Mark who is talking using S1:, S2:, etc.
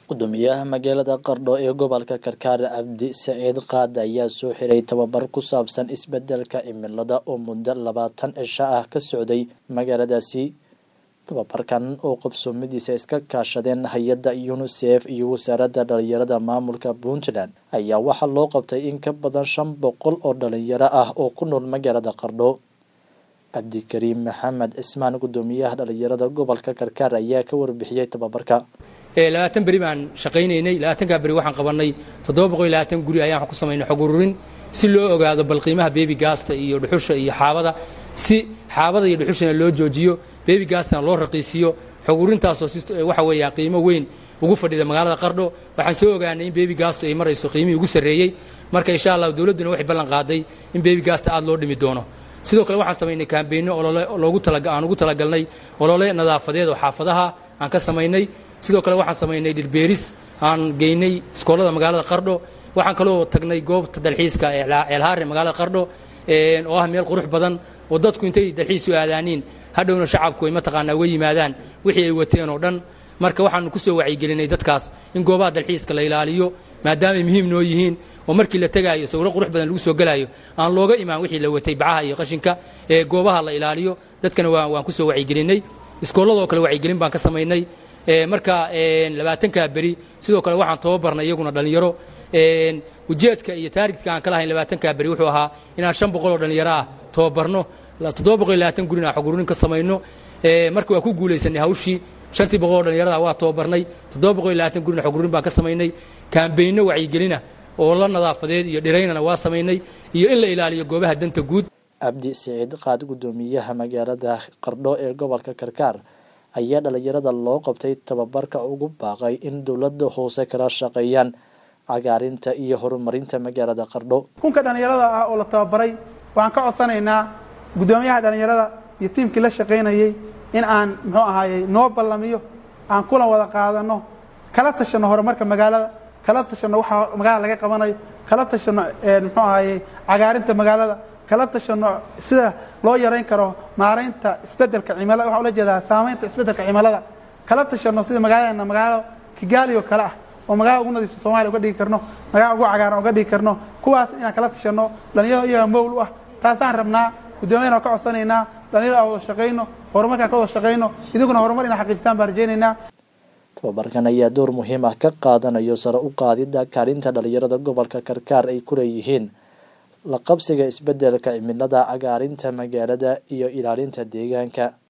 S1: Gudoomiyaha magaalada Qardho ee gobolka Karkar Cabdi Saciid Qaad ayaa soo xiray tababar ku saabsan isbeddelka cimilada oo muddo 20 cisho ah ka socday magaaladaasi. Tababarkan oo qabsoomadiisa iska kaashadeen hay'adda UNICEF iyo wasaaradda dhalinyarada maamulka Puntland ayaa waxaa loo qabtay in ka badan 500 oo dhalinyaro ah oo ku nool magaalada Qardho. Cabdikariim Maxamed Ismaan gudoomiyaha dhalinyarada gobolka Karkar ayaa ka warbixiyay tababarka.
S2: 20 bari baan shaqaynaynay 20 bari waxaan qabanay 720 guri ayaan ku sameynay xog ururin si loo ogaado bal qiimaha baby gaasta iyo dhuxusha iyo xaabada si xaabada iyo dhuxushana loo joojiyo baby gaastana loo raqiisiyo xog ururintaas oo waxa weeyaa qiimo weyn ugu fadhida magaalada Qardho waxaan soo ogaanay in baby gaasta ay marayso qiimihii ugu sareeyay marka insha Allah dawladuna waxay ballan qaaday in baby gaasta aad loo dhimi doono sidoo kale waxaan sameynay campaign ugu talagalnay olole nadaafadeed oo xaafadaha aan ka sameynay sidoo kale waxaan sameynay dhirbeeris aan geynay iskoolada magaalada Qardho waxaan kaloo tagnay goobta dalxiiska ee Eelhaare magaalada Qardho oo ah meel qurux badan oo dadku intay dalxiis u aadaaniin hadhowna shacabku ay mataqaanaa way yimaadaan wixii ay wateen oo dhan marka waxaan ku soo wacyigelinay dadkaas in goobaha dalxiiska la ilaaliyo maadaama ay muhiim noo yihiin oo markii la tagaayo sawirro qurux badan lagu soo galaayo aan looga imaan wixii la watay bacaha iyo qashinka ee goobaha la ilaaliyo dadkana waan ku soo wacyigelinay iskoolada oo kale wacyigelin baan ka sameynay marka 20 bari sidoo kale waxaan tababarnay iyaguna dhalinyaro ujeedka iyo taariikhka aan kala hayn 20 bari wuxuu ahaa inaan 500 oo dhalinyaro ah tababarno 720 gurina xog ururin ka sameeyno marka waa ku guuleysanay hawshii 500 oo dhalinyarada waa tababarnay 720 gurina xog ururin baan ka sameynay campaign wacyigelina oo la nadaafadeed iyo dhiraynana waa sameynay iyo in la ilaaliyo goobaha danta guud.
S1: Cabdi Saciid Qaad gudoomiyaha magaalada Qardho ee gobolka Karkar ayaa dhalinyarada loo qabtay tababarka ugu baaqay in dawladda hoose kala shaqeeyaan cagaarinta iyo horumarinta magaalada Qardho.
S3: Kunka dhalinyarada ah oo la tababaray waxaan ka codsanaynaa gudoomiyaha dhalinyarada iyo tiimkii la shaqeynayay in aan noo ballamiyo aan kula wada qaadano kala tashano horumarka magaalada kala tashano waxa magaalada laga qabanayo kala tashano cagaarinta magaalada kala tashano sida loo yareyn karo maareynta isbeddelka cimilada waxa la jeedaa saameynta isbeddelka cimilada kala tashano sida magaalo Kigali oo kala ah oo magaalo ugu nadiifsan Soomaaliya uga dhigi karno magaalo ugu cagaaran uga dhigi karno kuwaas inaan kala tashano dhalinyaro iyaga mowl u ah taasaan rabnaa gudoomiyana ka codsanaynaa dhalinyaro oo shaqeyno horumarka ka wada shaqeyno idaguna horumar in xaqiijtaan baan rajaynaynaa.
S1: Tababarkan ayaa door muhiim ah ka qaadanayo sare u qaadida kaalinta dhalinyarada gobolka Karkar ay ku leeyihiin la qabsiga isbeddelka cimilada, cagaarinta magaalada iyo ilaalinta deegaanka.